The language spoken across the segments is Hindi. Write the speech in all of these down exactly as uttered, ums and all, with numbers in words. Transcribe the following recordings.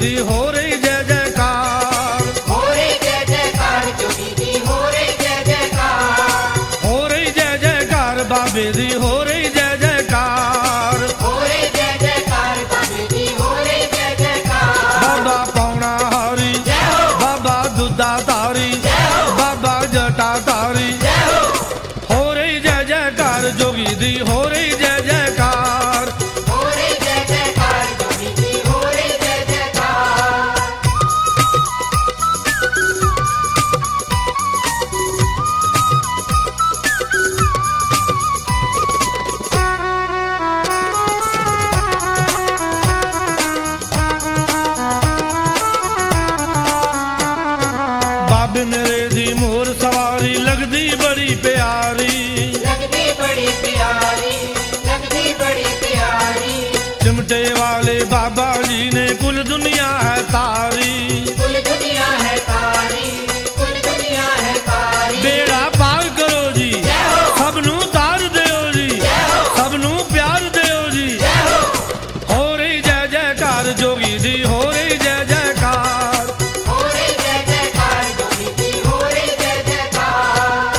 दी हो रही जय जयकार, हो रही जय जयकार जोगी दी हो रही जय जयकार, हो रही जय जयकार बाबे दी हो रही जय जयकार, हो रही जय जयकार बाबे दी हो रही जय जयकार। बाबा पौना हारी जय हो, बाबा दुद्धा तारी जय हो, बाबा जटा तारी, जय हो, हो रही जय जयकार जोगी दी हो रही जय जयकार। हो रही जय जयकार जोगी दी हो रही जय जयकार। बाबे मेरे दी मोर सवारी लगदी बड़ी प्यारी, लगदी बड़ी प्यारी, लगदी बड़ी प्यारी, चिमटे वाले बाबा जी ने कुल दुनिया है तारी, कुल दुनिया है तारी, कुल दुनिया है तारी। बेड़ा पार करो जी जय हो, सबनू तार देओ जी, जय हो, सबनू प्यार देओ जी, जय हो, हो रही जय जयकार जोगी दी हो रही जय जयकार। हो रही जय जयकार जोगी दी हो रही जय जयकार।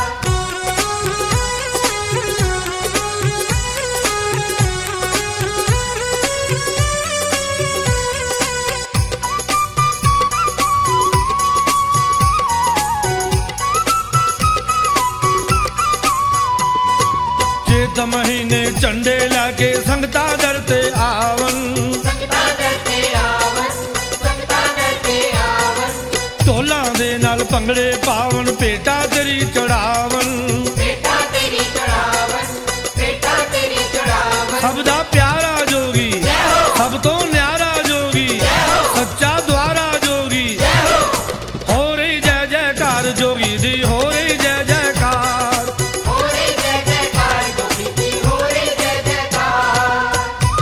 चेत महीने चंडे लाके संगता डरते आवन, संगता करते आवन, संगता करते आवन, ਢੋਲਾਂ ਦੇ ਨਾਲ ਭੰਗੜੇ ਪਾਵਨ ਭੇਟਾ ਤੇਰੀ ਚੜਾਵਨ, बेटा तेरी चढ़ावन, बेटा तेरी चढ़ावन। ਸਭ ਦਾ ਪਿਆਰਾ ਜੋਗੀ जय हो, ਸਭ ਤੋਂ ਨਿਆਰਾ ਜੋਗੀ जय हो, ਸੱਚਾ ਦੁਆਰਾ ਜੋਗੀ, जय हो, ਹੋ ਰਹੀ ਜੈ ਜੈਕਾਰ ਜੋਗੀ ਦੀ ਹੋ ਰਹੀ ਜੈ ਜੈਕਾਰ। हो रही जय जयकार जोगी दी हो रही जय जयकार।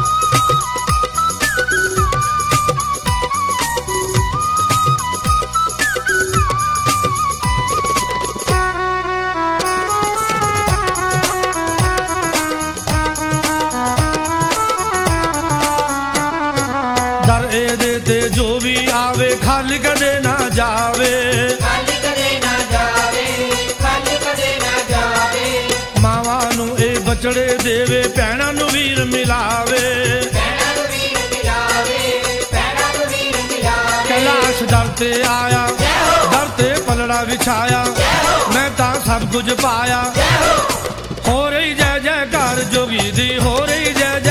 ਦਰ ਇਹਦੇ ਤੇ ਜੋ ਵੀ ਆਵੇ ਖਾਲੀ ਕਦੇ ਨਾ ਜਾਵੇ, खाली कदे ना जावे, खाली कदे ना जावे, ਮਾਵਾਂ ਨੂੰ ਇਹ ਬਚੜੇ ਦੇਵੇ ਭੈਣਾਂ ਨੂੰ ਵੀਰ ਮਿਲਾਵੇ, पैड़ा नु वीर मिलावे, पैड़ा नु वीर मिलावे। कैलाश दर ते आया जय हो, दर ते पलड़ा विछाया, जय हो, मैं ਤਾਂ सब कुछ पाया, जय हो, हो रही जय जयकार जोगी दी हो रही जय